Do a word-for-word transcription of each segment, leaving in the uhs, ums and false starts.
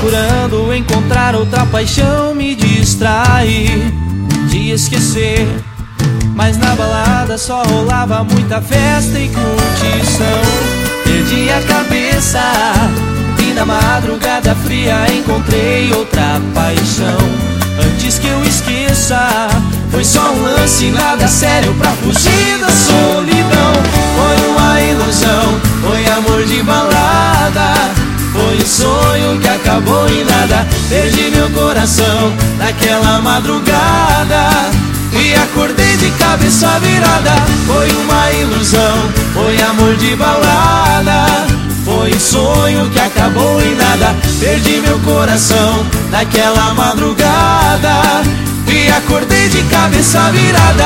procurando encontrar outra paixão, me distrair, de esquecer. Mas na balada só rolava muita festa e curtição. Perdi a cabeça e na madrugada fria encontrei outra paixão. Antes que eu esqueça, foi só um lance, nada sério pra fugir da solidão. Foi uma ilusão, foi amor de balada, foi um sonho que acabou em nada. Perdi meu coração naquela madrugada e acordei de cabeça virada. Foi uma ilusão, foi amor de balada, foi um sonho que acabou em nada. Perdi meu coração naquela madrugada e acordei de cabeça virada.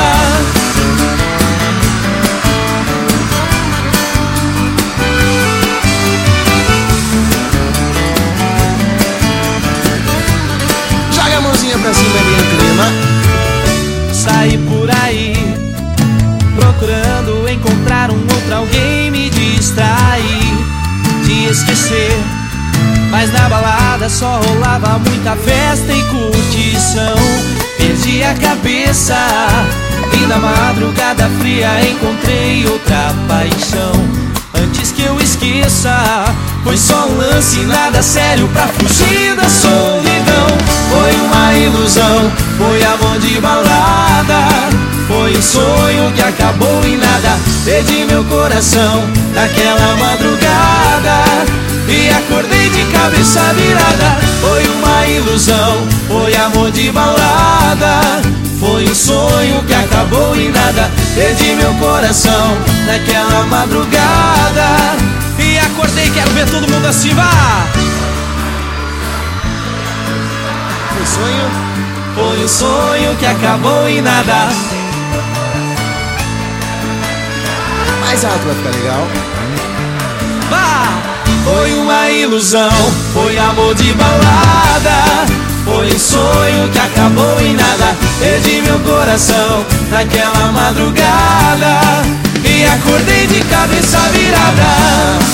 Joga a mãozinha pra cima ali no clima. Saí por aí procurando encontrar um outro alguém, me distrair, de esquecer. Mas na balada só rolava muita festa e curtição. Perdi a cabeça e na madrugada fria encontrei outra paixão. Antes que eu esqueça, foi só um lance, nada sério pra fugir da solidão. Foi uma ilusão, foi amor de balada, foi um sonho que acabou em nada. Perdi meu coração naquela madrugada e acordei de cabeça virada. Foi uma ilusão, foi amor de balada, foi um sonho que acabou em nada. Perdi meu coração naquela madrugada e acordei, quero ver todo mundo assim, vá! Foi sonho? Foi um sonho que acabou em nada. Mais alto vai ficar legal. Vá! Foi uma ilusão, foi amor de balada, foi um sonho que acabou em nada. Perdi meu coração naquela madrugada e acordei de cabeça virada.